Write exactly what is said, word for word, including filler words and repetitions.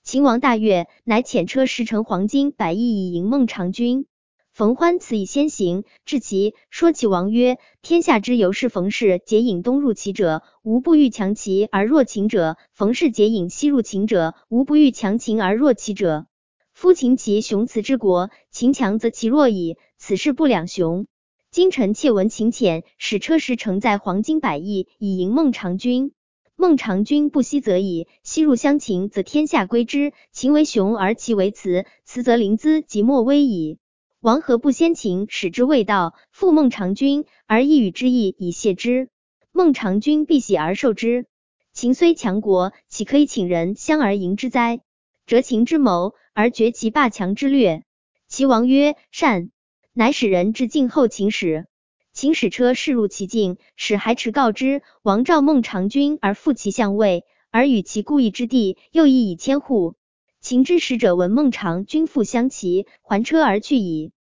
秦王大悦，乃遣车十乘黄金百亿以迎孟尝君。冯欢此以先行，至齐，说齐王曰：天下之由是冯氏结引东入齐者，无不欲强齐而弱秦者；冯氏结引西入秦者，无不欲强秦而弱齐者。夫秦齐雄雌之国，秦强则其弱矣，此事不两雄。今臣妾闻秦遣，使车十乘载黄金百亿，以迎孟尝君。孟尝君不西则已，西入相秦，则天下归之。秦为雄而齐为雌，雌则临淄即莫危矣。王何不先秦，使之未到，复孟尝君，而一语之意以谢之？孟尝君必喜而受之。秦虽强国，岂可以请人相而迎之哉？折秦之谋，而绝其霸强之略。齐王曰：善。乃使人至晋后秦使。秦使车驶入其境，使还迟告之。王召孟尝君而复其相位，而与其故邑之地，又邑以千户。秦之使者闻孟尝君复相齐，还车而去矣。